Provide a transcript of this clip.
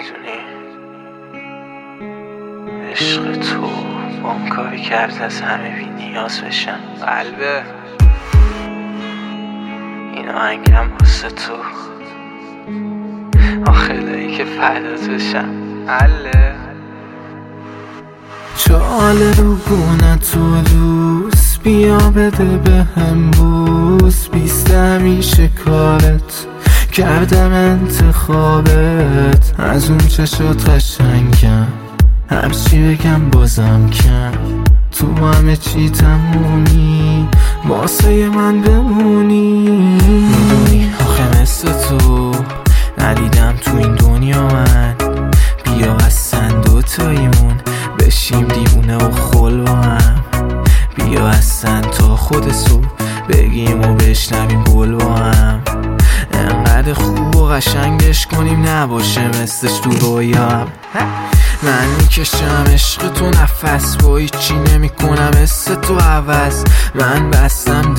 میدونی عشق تو بام کاری کرد از همه بی نیاز بشم. قلبه این آهنگم واسه تو، آخلایی که فردات بشم. حله چاله رو گونه تو دوست، بیا بده به هم بوس. بیسته همیشه کارت کردم انتخابت، از اون چشات قشنگم هرچی بگم بازم کم. تو همه چی تمونی واسه من بمونی. میدونی آخه مثل تو ندیدم تو این دنیا من. بیا اصلا دوتاییمون بشیم دیوونه و خل با هم. بیا اصلا تا خود صبح بگیم و بشنویم گل با هم. انقدر خوب و قشنگش کنیم نباشه مثلش تو رویام. من میکشم عشق تو نفس، با هیچی نمی کنم مثل تو عوض. من بستم